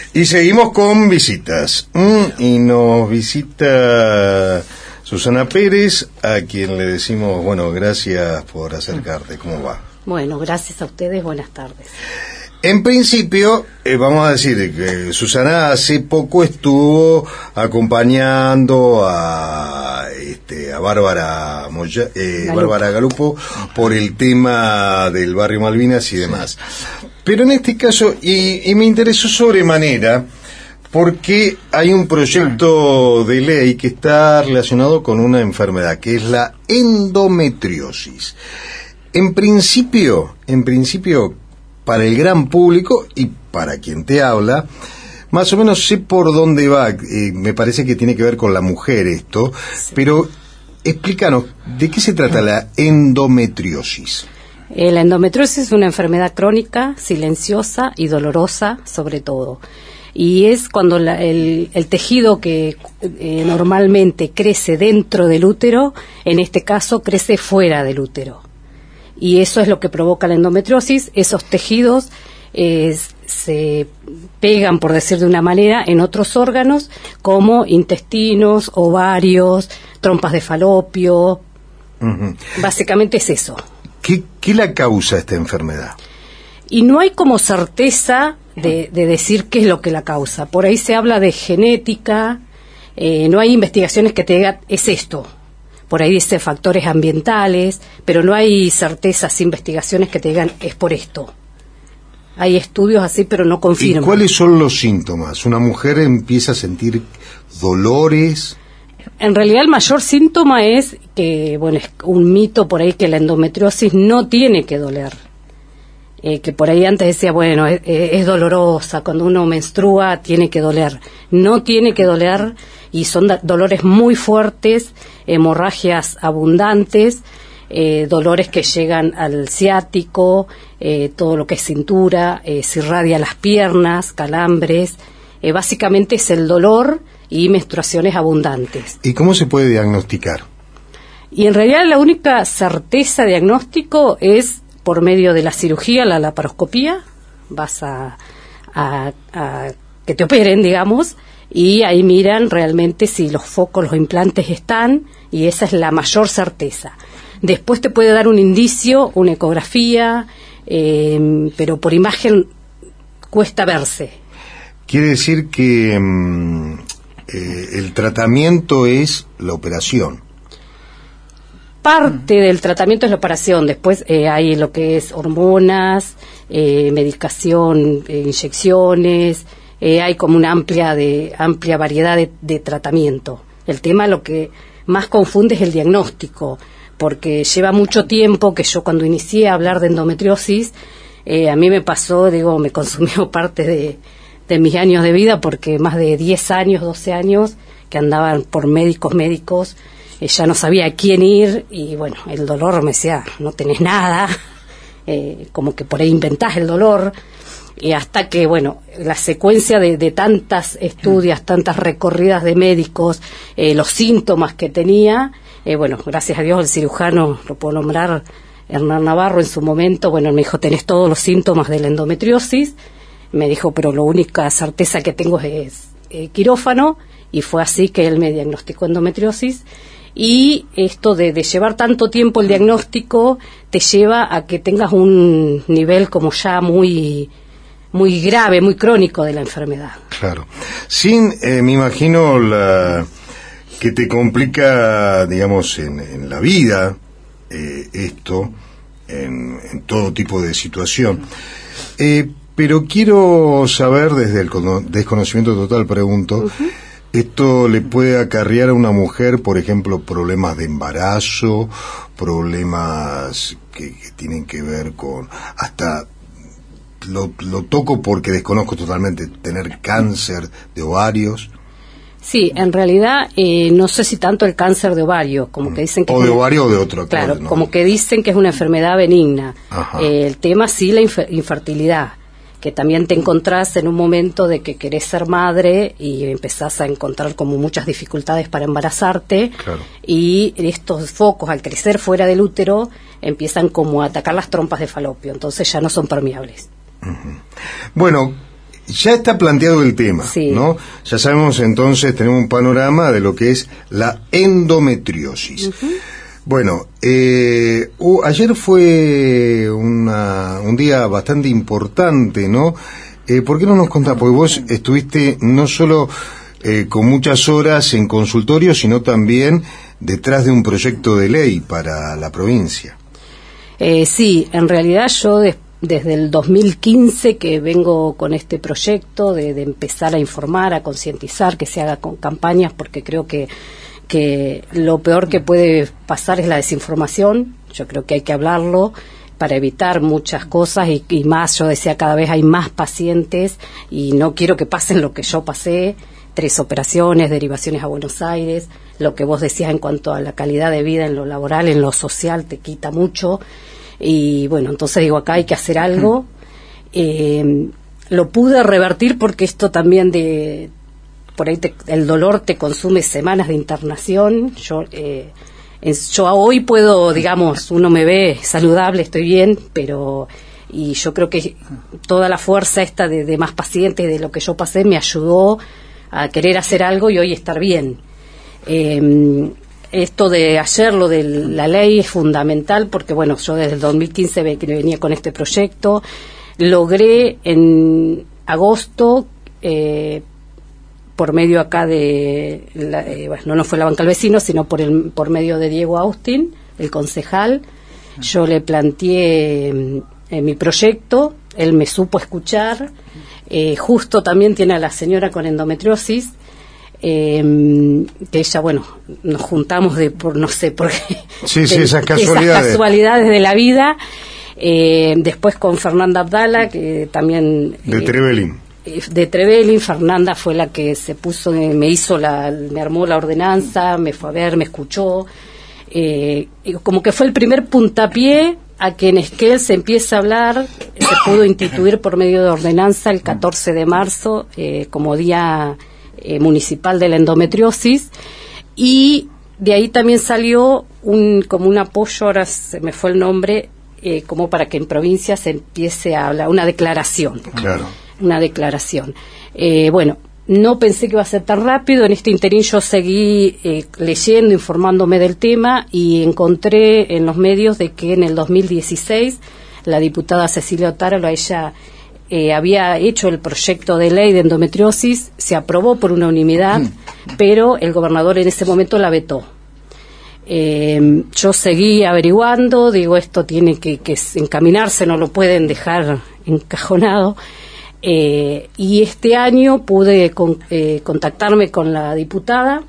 Y seguimos con visitas. Y nos visita Susana Pérez, a quien le decimos, bueno, gracias por acercarte. ¿Cómo va? Bueno, gracias a ustedes, buenas tardes. En principio, vamos a decir que Susana hace poco estuvo acompañando a Bárbara Bárbara Galupo por el tema del barrio Malvinas y demás. Pero en este caso, y me interesó sobremanera, porque hay un proyecto de ley que está relacionado con una enfermedad, que es la endometriosis. En principio, para el gran público y para quien te habla, más o menos sé por dónde va. Me parece que tiene que ver con la mujer esto, sí. Pero explícanos, ¿de qué se trata la endometriosis? La endometriosis es una enfermedad crónica, silenciosa y dolorosa, sobre todo. Y es cuando el tejido que normalmente crece dentro del útero, en este caso crece fuera del útero. Y eso es lo que provoca la endometriosis. Esos tejidos se pegan, por decir de una manera, en otros órganos como intestinos, ovarios, trompas de falopio. Uh-huh. Básicamente es eso. ¿Qué la causa esta enfermedad? Y no hay como certeza de decir qué es lo que la causa. Por ahí se habla de genética, no hay investigaciones que te digan, es esto. Por ahí dice factores ambientales, pero no hay certezas, investigaciones que te digan, es por esto. Hay estudios así, pero no confirman. ¿Y cuáles son los síntomas? ¿Una mujer empieza a sentir dolores? En realidad el mayor síntoma es que, bueno, es un mito por ahí que la endometriosis no tiene que doler. Que por ahí antes decía, bueno, es dolorosa, cuando uno menstrua tiene que doler. No tiene que doler y son dolores muy fuertes, hemorragias abundantes, dolores que llegan al ciático, todo lo que es cintura, se irradia las piernas, calambres. Básicamente es el dolor y menstruaciones abundantes. ¿Y cómo se puede diagnosticar? Y en realidad la única certeza de diagnóstico es por medio de la cirugía, la laparoscopía. Vas a que te operen, digamos, y ahí miran realmente si los focos, los implantes están, y esa es la mayor certeza. Después te puede dar un indicio, una ecografía, pero por imagen cuesta verse. Quiere decir que el tratamiento es la operación. Parte del tratamiento es la operación, después hay lo que es hormonas, medicación, inyecciones, hay como una amplia variedad de tratamiento. El tema, lo que más confunde es el diagnóstico, porque lleva mucho tiempo que yo cuando inicié a hablar de endometriosis, a mí me pasó, me consumió parte de mis años de vida, porque más de 10 años, 12 años, que andaban por médicos, ya no sabía a quién ir, y bueno, el dolor me decía, no tenés nada, como que por ahí inventás el dolor, y hasta que, bueno, la secuencia de tantas estudios, tantas recorridas de médicos, los síntomas que tenía, bueno, gracias a Dios el cirujano, lo puedo nombrar, Hernán Navarro en su momento, bueno, me dijo, tenés todos los síntomas de la endometriosis, me dijo, pero la única certeza que tengo es quirófano, y fue así que él me diagnosticó endometriosis. Y esto de llevar tanto tiempo el diagnóstico te lleva a que tengas un nivel como ya muy grave, muy crónico de la enfermedad. Claro. Me imagino que te complica, digamos, en la vida esto, en todo tipo de situación. Pero quiero saber, desde el desconocimiento total, pregunto, uh-huh. ¿Esto le puede acarrear a una mujer, por ejemplo, problemas de embarazo, problemas que tienen que ver con, hasta lo toco porque desconozco totalmente, tener cáncer de ovarios? Sí, en realidad no sé si tanto el cáncer de ovario, como que dicen que o de ovario o de otro. Claro, ¿no? Como que dicen que es una enfermedad benigna. El tema sí, la infertilidad, que también te encontrás en un momento de que querés ser madre y empezás a encontrar como muchas dificultades para embarazarte. Claro. Y estos focos, al crecer fuera del útero, empiezan como a atacar las trompas de falopio, entonces ya no son permeables. Uh-huh. Bueno, ya está planteado el tema, sí, ¿no? Ya sabemos entonces, tenemos un panorama de lo que es la endometriosis. Uh-huh. Bueno, ayer fue un día bastante importante, ¿no? ¿Por qué no nos contás? Porque vos estuviste no solo con muchas horas en consultorio, sino también detrás de un proyecto de ley para la provincia. Sí, en realidad yo desde el 2015 que vengo con este proyecto de empezar a informar, a concientizar, que se haga con campañas, porque creo que lo peor que puede pasar es la desinformación. Yo creo que hay que hablarlo para evitar muchas cosas y más, yo decía, cada vez hay más pacientes y no quiero que pasen lo que yo pasé, 3 operaciones, derivaciones a Buenos Aires, lo que vos decías en cuanto a la calidad de vida en lo laboral, en lo social, te quita mucho. Y bueno, entonces digo, acá hay que hacer algo. Lo pude revertir porque esto también por ahí el dolor te consume semanas de internación. Yo hoy puedo, digamos, uno me ve saludable, estoy bien, y yo creo que toda la fuerza esta de más pacientes, de lo que yo pasé, me ayudó a querer hacer algo y hoy estar bien. Esto de ayer, lo de la ley, es fundamental porque, bueno, yo desde el 2015 venía con este proyecto. Logré en agosto, por medio acá no fue la banca del vecino, sino por medio de Diego Austin, el concejal. Yo le planteé mi proyecto, él me supo escuchar. Justo también tiene a la señora con endometriosis, que ella, bueno, nos juntamos por no sé por qué. Sí, esas casualidades de la vida. Después con Fernanda Abdala, que también... De Trevelin. De Trevelin, Fernanda fue la que se puso, me armó la ordenanza, me fue a ver, me escuchó. Como que fue el primer puntapié a que en Esquel se empieza a hablar. Se pudo instituir por medio de ordenanza el 14 de marzo como Día Municipal de la Endometriosis, y de ahí también salió como un apoyo, ahora se me fue el nombre, como para que en provincia se empiece a hablar, una declaración. Claro. Una declaración. Bueno, no pensé que iba a ser tan rápido. En este interín yo seguí leyendo, informándome del tema, y encontré en los medios de que en el 2016 la diputada Cecilia Otáralo, ella había hecho el proyecto de ley de endometriosis, se aprobó por unanimidad, pero el gobernador en ese momento la vetó. Yo seguí averiguando, digo, esto tiene que encaminarse, no lo pueden dejar encajonado. Y este año pude contactarme con la diputada.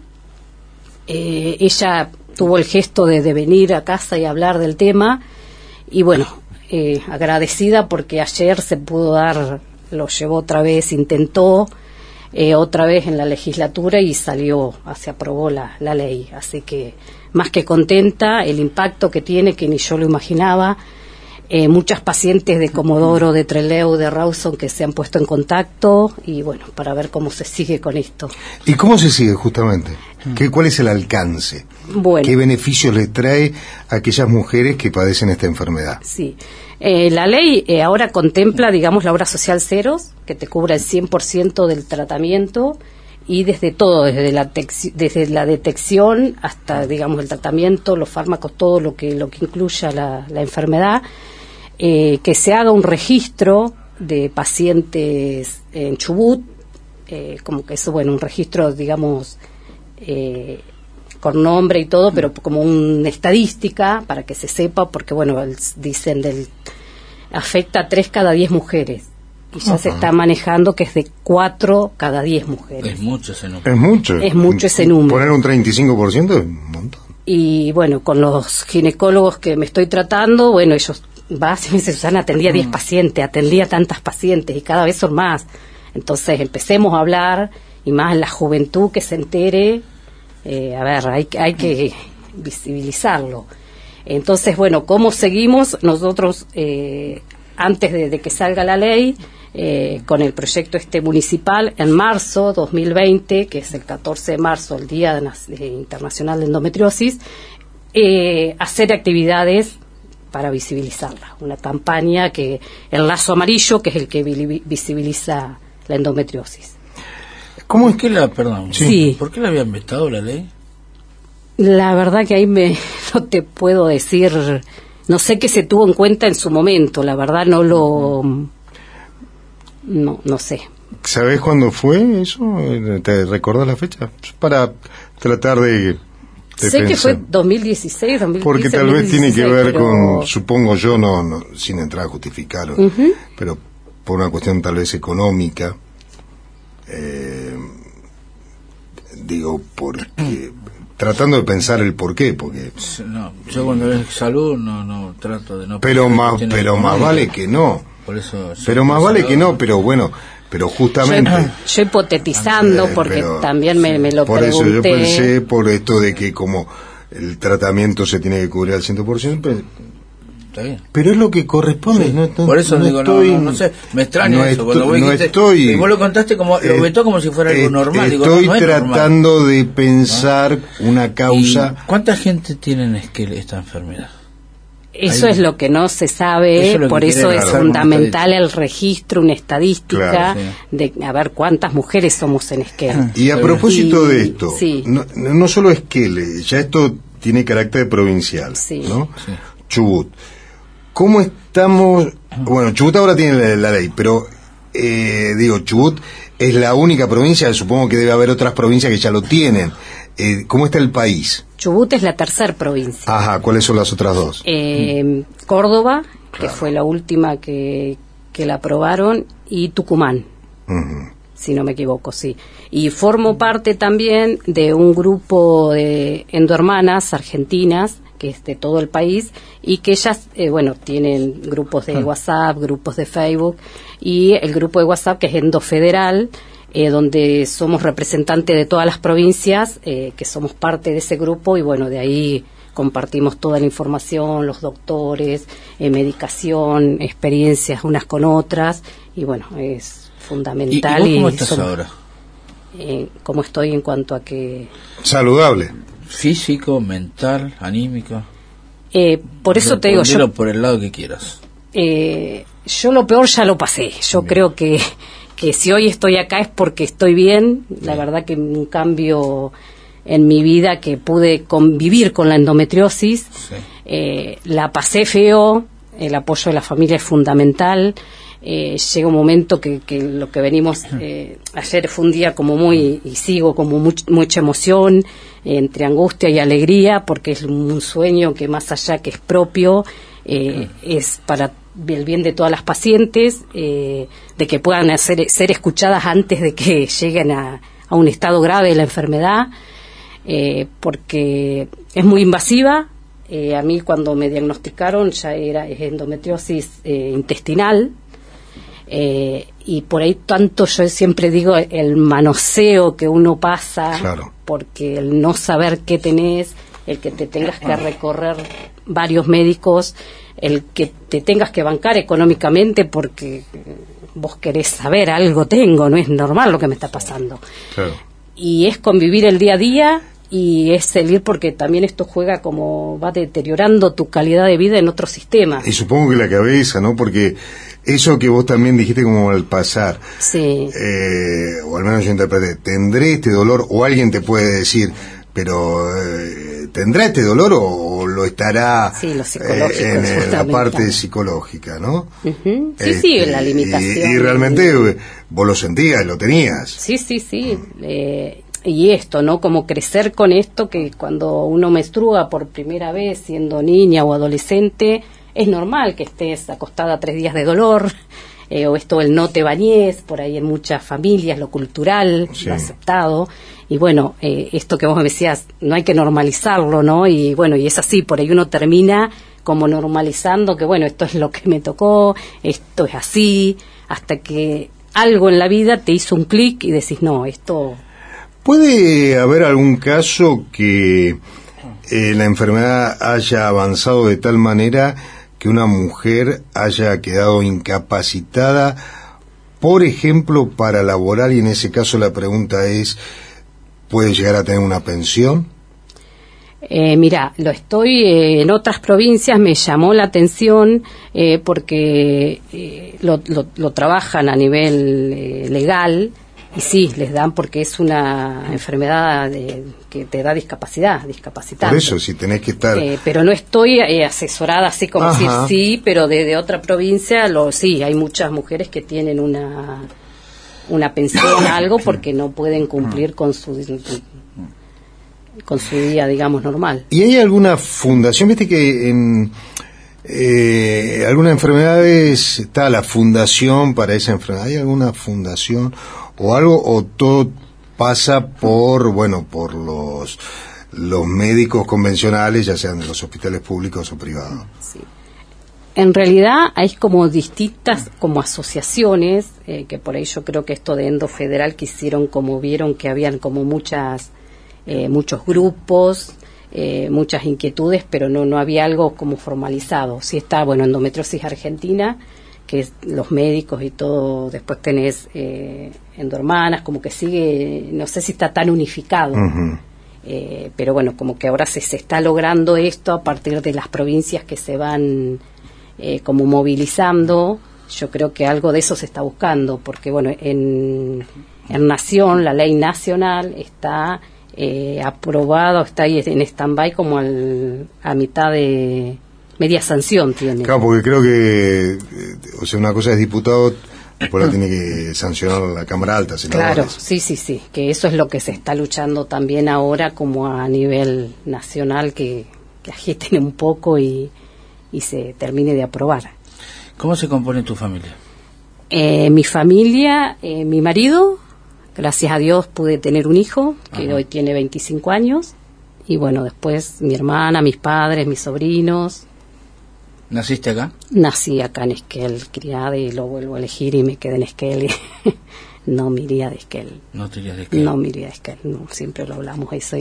Ella tuvo el gesto de venir a casa y hablar del tema, y bueno, agradecida porque ayer se pudo dar, lo llevó otra vez, intentó otra vez en la legislatura y salió, se aprobó la ley, así que más que contenta, el impacto que tiene, que ni yo lo imaginaba. Muchas pacientes de Comodoro, de Trelew, de Rawson que se han puesto en contacto, y bueno, para ver cómo se sigue con esto. ¿Y cómo se sigue justamente? ¿Cuál es el alcance? Bueno, ¿qué beneficios les trae a aquellas mujeres que padecen esta enfermedad? Sí, la ley ahora contempla, digamos, la obra social ceros, que te cubra el 100% del tratamiento, y desde todo, desde la detección hasta, digamos, el tratamiento, los fármacos, todo lo que incluya la enfermedad. Que se haga un registro de pacientes en Chubut, como que eso, bueno, un registro, digamos, con nombre y todo, pero como una estadística para que se sepa, porque, bueno, dicen afecta a 3 cada 10 mujeres, y ya se está manejando que es de 4 cada 10 mujeres. Es mucho ese número. Es mucho ese número. Poner un 35% es un montón. Y bueno, con los ginecólogos que me estoy tratando, bueno, ellos... y me dice, Susana, atendía 10 pacientes, atendía tantas pacientes y cada vez son más. Entonces empecemos a hablar, y más la juventud que se entere. A ver, hay que visibilizarlo. Entonces, bueno, ¿cómo seguimos? Nosotros, antes de que salga la ley, con el proyecto municipal, en marzo 2020, que es el 14 de marzo, el Día Internacional de Endometriosis, hacer actividades para visibilizarla. Una campaña que el lazo amarillo, que es el que visibiliza la endometriosis. ¿Cómo es que perdón, sí. ¿Por qué la habían vetado la ley? La verdad que ahí no te puedo decir, no sé qué se tuvo en cuenta en su momento, la verdad no sé. ¿Sabés cuándo fue eso? ¿Te recordás la fecha? Para tratar de sé pensar. Que fue 2016, 2015. Porque tal vez 2016, tiene que ver pero... con, supongo yo, no sin entrar a justificar, pero por una cuestión tal vez económica, digo, porque tratando de pensar el porqué, porque no, yo cuando es salud no trato de no, pero más vale que no, por eso pero más vale que no, pero bueno, pero justamente yo hipotetizando porque pero, también me lo por pregunté. Eso yo pensé por esto de que como el tratamiento se tiene que cubrir al 100%, está bien. Pero es lo que corresponde. Sí. No, por eso digo, estoy, no sé, me extraña eso. Cuando vos dijiste, vos lo contaste como, lo vetó como si fuera algo normal. Estoy digo, no tratando normal. de pensar una causa. ¿Y cuánta gente tiene esta enfermedad? Eso es lo que no se sabe, por eso es fundamental el registro, una estadística de a ver cuántas mujeres somos en Esquel. Y a propósito de esto, no solo Esquel, ya esto tiene carácter provincial, ¿no? Sí. Chubut. ¿Cómo estamos? Bueno, Chubut ahora tiene la ley, pero Chubut es la única provincia, supongo que debe haber otras provincias que ya lo tienen. ¿Cómo está el país? Chubut es la tercera provincia. Ajá, ¿cuáles son las otras dos? Córdoba, que fue la última que la aprobaron, y Tucumán, si no me equivoco, sí. Y formo parte también de un grupo de endohermanas argentinas, que es de todo el país, y que ellas, tienen grupos de WhatsApp, grupos de Facebook, y el grupo de WhatsApp que es Endofederal, donde somos representantes de todas las provincias, que somos parte de ese grupo, y de ahí compartimos toda la información, los doctores, medicación, experiencias unas con otras, y es fundamental. ¿Y vos cómo estás ahora? ¿Cómo estoy en cuanto a que...? Saludable. Físico, mental, anímico. Por eso te digo, yo por el lado que quieras. Yo lo peor ya lo pasé. Yo creo que si hoy estoy acá es porque estoy bien. La verdad que un cambio en mi vida, que pude convivir con la endometriosis. La pasé feo. El apoyo de la familia es fundamental. Llega un momento que lo que venimos ayer fue un día como y sigo como mucha emoción, entre angustia y alegría, porque es un sueño que más allá que es propio, es para el bien de todas las pacientes, de que puedan ser escuchadas antes de que lleguen a un estado grave de la enfermedad, porque es muy invasiva. A mí cuando me diagnosticaron ya era endometriosis intestinal. Y por ahí tanto yo siempre digo el manoseo que uno pasa, porque el no saber qué tenés, el que te tengas que recorrer varios médicos, el que te tengas que bancar económicamente porque vos querés saber algo tengo, no es normal lo que me está pasando. Y es convivir el día a día, y es seguir, porque también esto juega como va deteriorando tu calidad de vida en otros sistemas. Y supongo que la cabeza, ¿no? Porque eso que vos también dijiste como al pasar, o al menos yo interpreté, tendré este dolor, o alguien te puede decir, pero ¿tendrá este dolor o lo estará lo psicológico, en la parte psicológica, ¿no? La limitación. Y realmente vos lo sentías, lo tenías. Sí. Y esto, ¿no? Como crecer con esto, que cuando uno menstrua por primera vez, siendo niña o adolescente, es normal que estés acostada 3 días de dolor, o esto, el no te bañes, por ahí en muchas familias, lo cultural, lo aceptado. Y esto que vos me decías, no hay que normalizarlo, ¿no? Y y es así, por ahí uno termina como normalizando que, esto es lo que me tocó, esto es así, hasta que algo en la vida te hizo un clic y decís, no, esto... ¿Puede haber algún caso que la enfermedad haya avanzado de tal manera que una mujer haya quedado incapacitada, por ejemplo, para laborar, y en ese caso la pregunta es, ¿puede llegar a tener una pensión? Mira, lo estoy en otras provincias, me llamó la atención porque lo trabajan a nivel legal, y sí, les dan porque es una enfermedad que te da discapacitante. Por eso, si tenés que estar... pero no estoy asesorada así como decir sí, pero de otra provincia, sí, hay muchas mujeres que tienen una pensión, algo, porque no pueden cumplir con su día, digamos, normal. ¿Y hay alguna fundación? Viste que en algunas enfermedades está la fundación para esa enfermedad. ¿Hay alguna fundación o algo, o todo pasa por los médicos convencionales, ya sean de los hospitales públicos o privados? Sí. En realidad hay como distintas como asociaciones, que por ahí yo creo que esto de Endo Federal que hicieron, como vieron que habían como muchos grupos, muchas inquietudes, pero no había algo como formalizado. Sí está, Endometriosis Argentina, que es los médicos y todo, después tenés Endohermanas, como que sigue, no sé si está tan unificado. Uh-huh. Pero bueno, como que ahora se está logrando esto a partir de las provincias que se van como movilizando. Yo creo que algo de eso se está buscando, porque en Nación, la ley nacional está aprobado, está ahí en stand-by como a mitad de media sanción tiene. Claro, porque creo que una cosa es diputado, después la tiene que sancionar la Cámara Alta. Claro, sí, que eso es lo que se está luchando también ahora como a nivel nacional, que agiten un poco y se termine de aprobar. ¿Cómo se compone tu familia? Mi familia, mi marido, gracias a Dios pude tener un hijo, que hoy tiene 25 años, y después mi hermana, mis padres, mis sobrinos. ¿Naciste acá? Nací acá en Esquel, criada, y lo vuelvo a elegir y me quedé en Esquel. No me iría de Esquel. ¿No te irías de Esquel? No me iría de Esquel, no, siempre lo hablamos eso.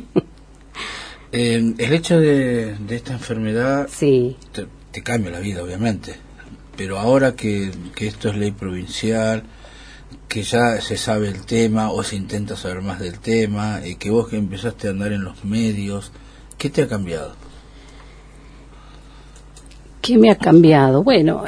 El hecho de esta enfermedad sí. te cambia la vida, obviamente, pero ahora que esto es ley provincial, que ya se sabe el tema o se intenta saber más del tema, que vos que empezaste a andar en los medios, ¿qué te ha cambiado? ¿Qué me ha cambiado?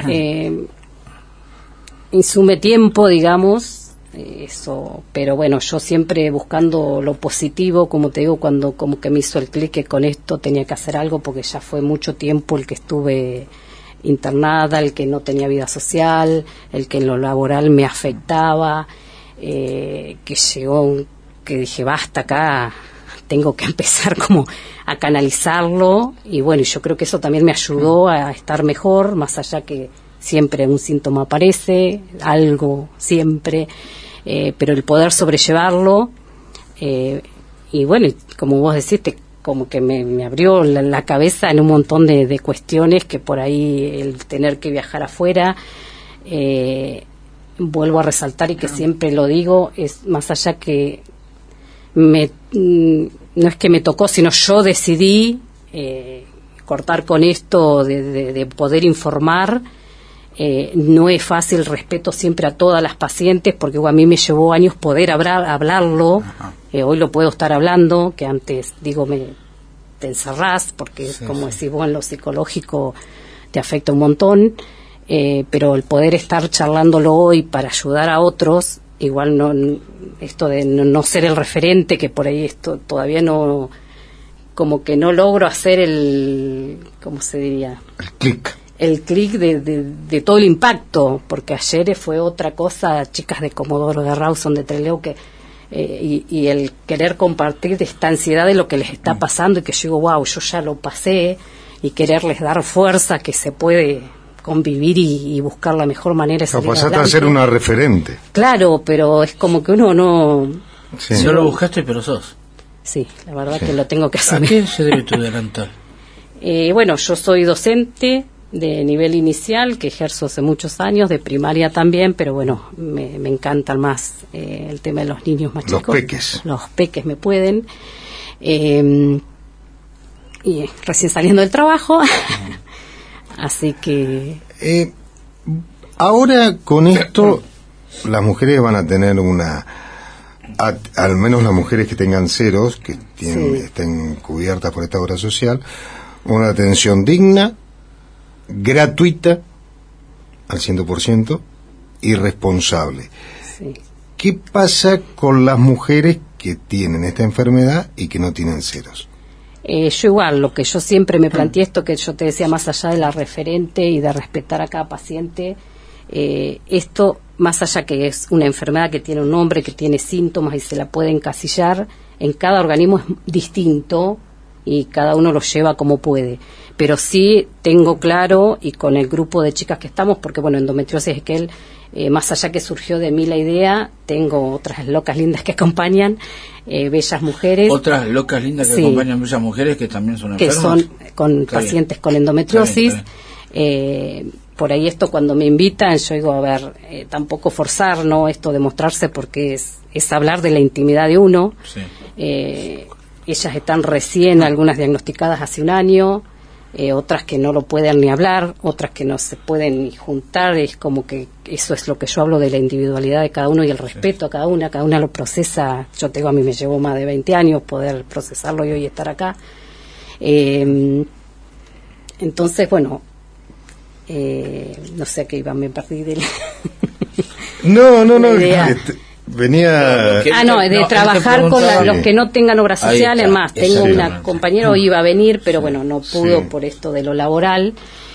Insume tiempo, digamos, eso, pero yo siempre buscando lo positivo, como te digo, cuando como que me hizo el clic que con esto tenía que hacer algo, porque ya fue mucho tiempo el que estuve internada, el que no tenía vida social, el que en lo laboral me afectaba, que llegó, que dije, basta acá, tengo que empezar como a canalizarlo, y yo creo que eso también me ayudó a estar mejor, más allá que siempre un síntoma aparece, algo siempre, pero el poder sobrellevarlo, y como vos decís, como que me abrió la cabeza en un montón de cuestiones que por ahí el tener que viajar afuera, vuelvo a resaltar y que siempre lo digo, es más allá que no es que me tocó, sino yo decidí cortar con esto de poder informar. No es fácil, respeto siempre a todas las pacientes, porque a mí me llevó años poder hablarlo. Hoy lo puedo estar hablando, que antes te encerrás, porque como decís vos, en lo psicológico te afecta un montón, pero el poder estar charlándolo hoy para ayudar a otros, igual esto de no ser el referente, que por ahí esto todavía no, como que no logro hacer ¿cómo se diría? El clic de todo el impacto, porque ayer fue otra cosa, chicas de Comodoro, de Rawson, de Trelew, que y el querer compartir de esta ansiedad de lo que les está pasando, y que yo digo, wow, yo ya lo pasé, y quererles dar fuerza, que se puede convivir y buscar la mejor manera de salir pasaste adelante. A ser una referente. Claro, pero es como que uno no... Sí. No lo buscaste, pero sos. Sí, la verdad que lo tengo que hacer. ¿A qué se debe tu delantal? Yo soy docente de nivel inicial, que ejerzo hace muchos años, de primaria también, pero me encanta más el tema de los niños más chicos. Los peques me pueden. Y recién saliendo del trabajo, así que... ahora con esto las mujeres van a tener una al menos las mujeres que tengan ceros, que estén cubiertas por esta obra social, una atención digna, gratuita, al 100%, y responsable. Sí. ¿Qué pasa con las mujeres que tienen esta enfermedad y que no tienen ceros? Yo igual, lo que yo siempre me planteé, esto que yo te decía, más allá de la referente y de respetar a cada paciente, esto, más allá que es una enfermedad que tiene un nombre, que tiene síntomas y se la puede encasillar, en cada organismo es distinto y cada uno lo lleva como puede. Pero sí tengo claro, y con el grupo de chicas que estamos, porque bueno, endometriosis es que él, más allá que surgió de mí la idea, tengo otras locas lindas que acompañan, bellas mujeres. Otras locas lindas que acompañan bellas mujeres que también son enfermas. Que son con pacientes con endometriosis. Está bien. Por ahí esto cuando me invitan, yo digo, a ver, tampoco forzar, ¿no? Esto de mostrarse porque es hablar de la intimidad de uno. Sí. Ellas están recién, algunas diagnosticadas hace un año, otras que no lo pueden ni hablar, otras que no se pueden ni juntar. Es como que eso es lo que yo hablo de la individualidad de cada uno y el respeto a cada una lo procesa. Yo a mí me llevó más de 20 años poder procesarlo y hoy estar acá. Entonces, bueno, no sé a qué iba, me perdí de la... No, venía... de trabajar con los que no tengan obra social. Es más, tengo una compañera, iba a venir, pero bueno, no pudo por esto de lo laboral.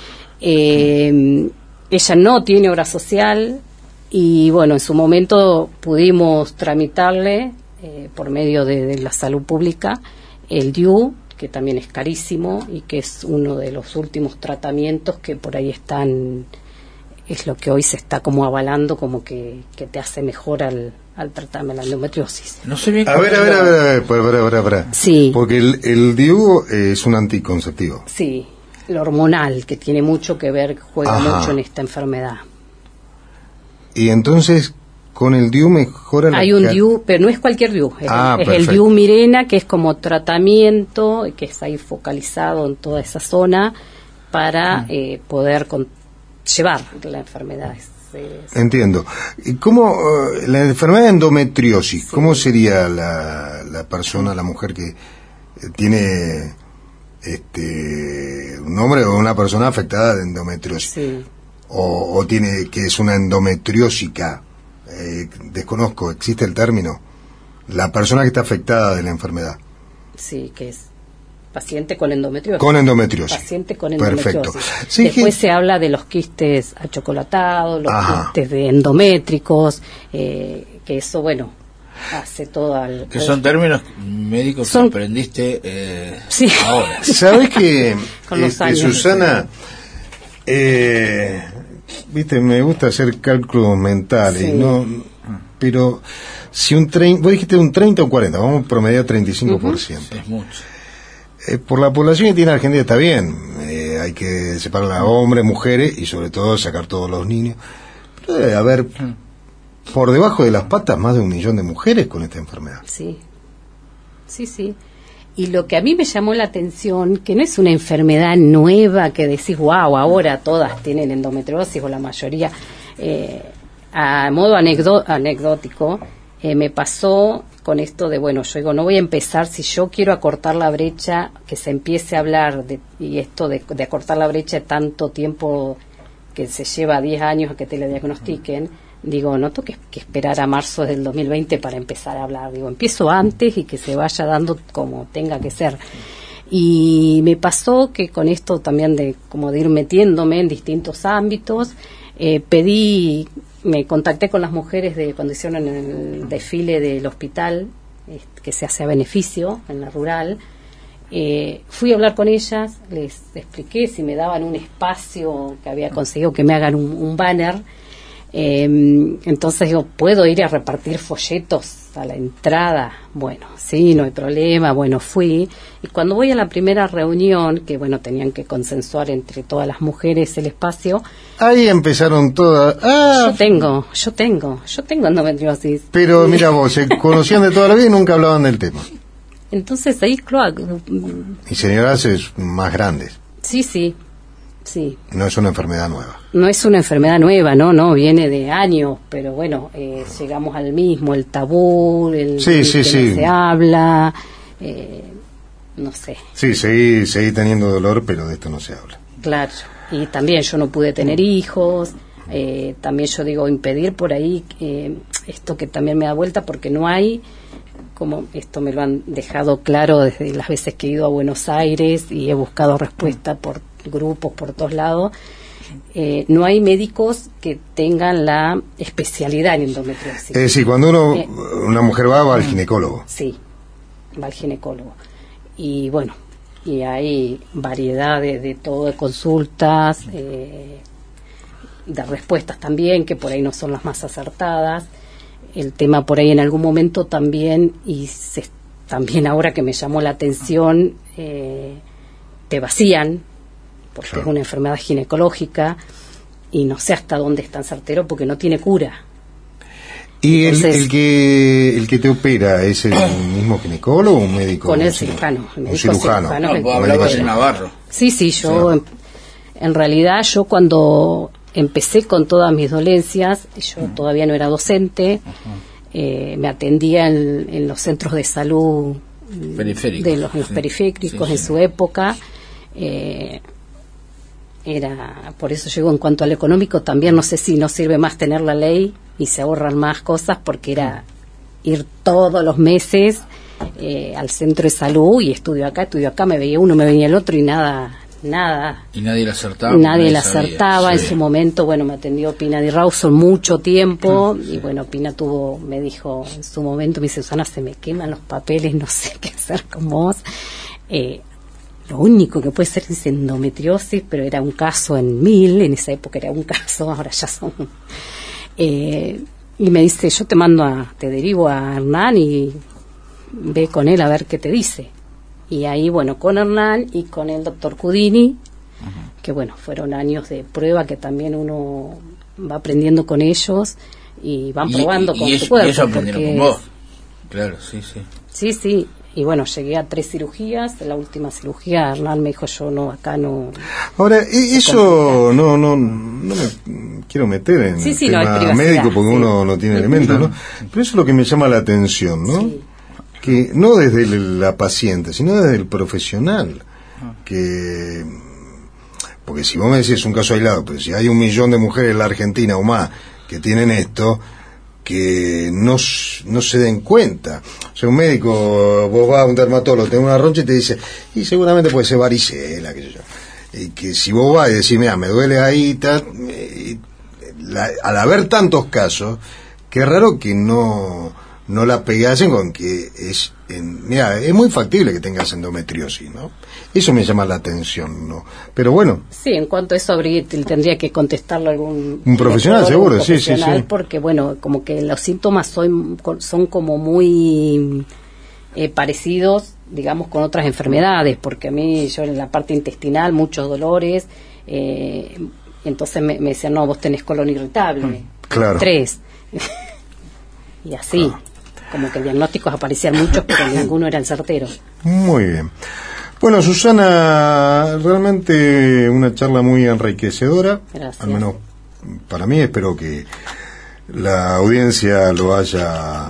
Ella no tiene obra social y bueno, en su momento pudimos tramitarle por medio de la salud pública el DIU, que también es carísimo y que es uno de los últimos tratamientos que por ahí están, es lo que hoy se está como avalando, como que te hace mejor al tratarme la endometriosis. No sé bien. A ver, para. Sí. Porque el DIU es un anticonceptivo. Sí, lo hormonal, que tiene mucho que ver, juega mucho en esta enfermedad. Y entonces, con el DIU mejora la... Hay un DIU, pero no es cualquier DIU, es el DIU Mirena, que es como tratamiento, que es ahí focalizado en toda esa zona para poder llevar la enfermedad. Entiendo. ¿Y cómo, la enfermedad de endometriosis, cómo sería la persona, la mujer que tiene un hombre o una persona afectada de endometriosis? Sí. O tiene, que es una endometriósica, desconozco, ¿existe el término? La persona que está afectada de la enfermedad. Sí, que es paciente con endometriosis. Con endometriosis. Paciente con endometriosis. Perfecto. Sí, después se habla de los quistes achocolatados, los quistes de endométricos, que eso, bueno, hace todo el... Que son términos médicos que aprendiste ahora. ¿Sabes qué, años, Susana? Viste, me gusta hacer cálculos mentales, ¿no? Pero si vos dijiste un 30 o 40, vamos a promediar 35%. Es mucho. Por la población que tiene Argentina está bien, hay que separar a hombres, mujeres y sobre todo sacar todos los niños. Pero debe haber por debajo de las patas más de 1 millón de mujeres con esta enfermedad. Sí. Y lo que a mí me llamó la atención, que no es una enfermedad nueva que decís, wow, ahora todas tienen endometriosis o la mayoría. A modo anecdótico, me pasó con esto de, bueno, yo digo, no voy a empezar, si yo quiero acortar la brecha, que se empiece a hablar y esto de acortar la brecha de tanto tiempo que se lleva 10 años a que te la diagnostiquen, digo, no tengo que esperar a marzo del 2020 para empezar a hablar, digo, empiezo antes y que se vaya dando como tenga que ser. Y me pasó que con esto también de ir metiéndome en distintos ámbitos, me contacté con las mujeres cuando hicieron el desfile del hospital que se hace a beneficio en la rural. Fui a hablar con ellas, les expliqué si me daban un espacio que había conseguido que me hagan un banner. Entonces digo, ¿puedo ir a repartir folletos a la entrada? Bueno, sí, no hay problema. Bueno, fui, y cuando voy a la primera reunión, que bueno, tenían que consensuar entre todas las mujeres el espacio, ahí empezaron todas. Yo tengo endometriosis. Pero mira vos, se conocían de toda la vida y nunca hablaban del tema. Entonces ahí, claro. Y señoras más grandes. Sí. Sí. No es una enfermedad nueva. No es una enfermedad nueva, no, viene de años, pero bueno, llegamos al mismo, el tabú, el sí, que sí. no se habla, no sé. Sí, seguí teniendo dolor, pero de esto no se habla. Claro, y también yo no pude tener hijos, también yo digo impedir por ahí esto que también me da vuelta porque no hay, como esto me lo han dejado claro desde las veces que he ido a Buenos Aires y he buscado respuesta por grupos por todos lados, no hay médicos que tengan la especialidad en endometriosis. Sí, cuando una mujer va al ginecólogo. Sí, va al ginecólogo. Y bueno, y hay variedad de todo, de consultas, de respuestas también, que por ahí no son las más acertadas. El tema por ahí en algún momento también, también ahora que me llamó la atención, te vacían, porque claro, es una enfermedad ginecológica, y no sé hasta dónde es tan certero porque no tiene cura. ¿Y entonces, el que te opera es el mismo ginecólogo o un médico? Con el cirujano. Un cirujano. Hablaba de Navarro. Sí, yo en realidad yo cuando empecé con todas mis dolencias, yo todavía no era docente, me atendía en los centros de salud periféricos, de los periféricos en su época. Era por eso llegó en cuanto al económico también, no sé si no sirve más tener la ley y se ahorran más cosas, porque era ir todos los meses al centro de salud y estudio acá, me veía uno, me venía el otro y nada. Y nadie la acertaba. Nadie la acertaba. Sí. En su momento, bueno, me atendió Pina Di Rawson mucho tiempo y bueno, Pina me dijo en su momento, me dice, Susana, se me queman los papeles, no sé qué hacer con vos. Lo único que puede ser es endometriosis, pero era un caso en 1000, en esa época era un caso, ahora ya son. Y me dice, yo te derivo a Hernán y ve con él a ver qué te dice. Y ahí, bueno, con Hernán y con el doctor Cudini, que bueno, fueron años de prueba que también uno va aprendiendo con ellos y van probando con su cuerpo. Y eso aprendieron con vos. Claro, sí. Sí. Y bueno, llegué a 3 cirugías. La última cirugía, Hernán me dijo, acá no. Ahora, eso no me quiero meter en el tema médico porque uno no tiene elementos, ¿no? Pero eso es lo que me llama la atención, ¿no? Sí. Que no desde la paciente, sino desde el profesional. Porque si vos me decís un caso aislado, pero si hay 1 millón de mujeres en la Argentina o más que tienen esto, que no se den cuenta. O sea, un médico, vos vas a un dermatólogo, tenés una roncha y te dice, y seguramente puede ser varicela, qué sé yo. Y que si vos vas y decís, mira, me duele ahí, al haber tantos casos, qué raro que no la pegasen con que mira, es muy factible que tengas endometriosis, ¿no? Eso me llama la atención, ¿no? Pero bueno. Sí, en cuanto a eso tendría que contestarlo un profesional, seguro, sí. Porque bueno, como que los síntomas son como muy parecidos, digamos, con otras enfermedades, porque a mí, yo en la parte intestinal, muchos dolores, entonces me decían, no, vos tenés colon irritable. Claro. 3. Y así. Como que diagnósticos aparecían muchos, pero ninguno era el certero. Muy bien. Bueno, Susana, realmente una charla muy enriquecedora. Gracias. Al menos para mí, espero que la audiencia lo haya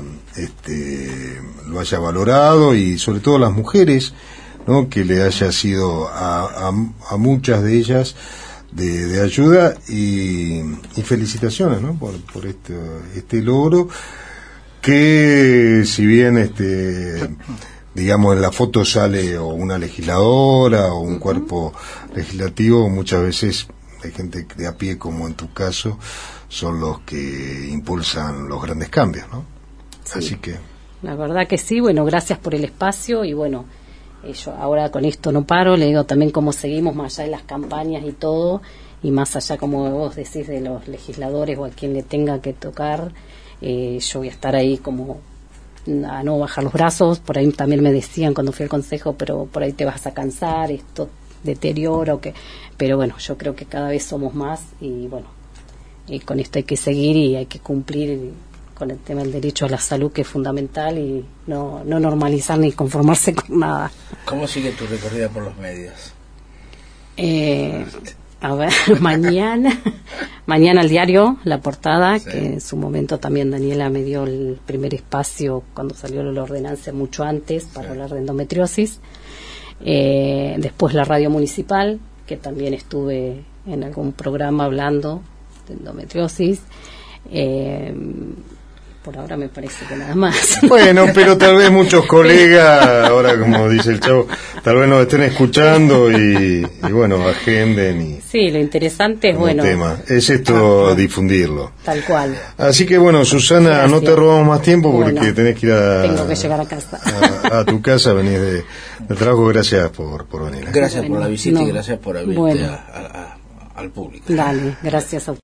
valorado, y sobre todo las mujeres, ¿no? Que le haya sido a muchas de ellas de ayuda, y felicitaciones, ¿no? por este logro, que si bien digamos en la foto sale o una legisladora o un cuerpo legislativo, muchas veces hay gente de a pie, como en tu caso, son los que impulsan los grandes cambios, ¿no? Sí, así que la verdad que sí. Bueno, gracias por el espacio, y bueno, yo ahora con esto no paro, le digo también cómo seguimos más allá de las campañas y todo, y más allá, como vos decís, de los legisladores o a quien le tenga que tocar. Yo voy a estar ahí como a no bajar los brazos. Por ahí también me decían cuando fui al consejo, pero por ahí te vas a cansar, esto deteriora, pero bueno, yo creo que cada vez somos más, y bueno, y con esto hay que seguir y hay que cumplir con el tema del derecho a la salud, que es fundamental, y no normalizar ni conformarse con nada. ¿Cómo sigue tu recorrida por los medios? A ver, mañana el diario, La Portada, sí, que en su momento también Daniela me dio el primer espacio cuando salió la ordenanza mucho antes para hablar de endometriosis. Después la radio municipal, que también estuve en algún programa hablando de endometriosis. Por ahora me parece que nada más. Bueno, pero tal vez muchos colegas, ahora como dice el chavo, tal vez nos estén escuchando y bueno, agenden y... Sí, lo interesante es, bueno... tema. Es esto, difundirlo. Tal cual. Así que bueno, Susana, gracias. No te robamos más tiempo porque bueno, tenés que ir tengo que llegar a casa. A tu casa, venís de trabajo, gracias por venir. Gracias por la visita y gracias por abrirte al público. Dale, gracias a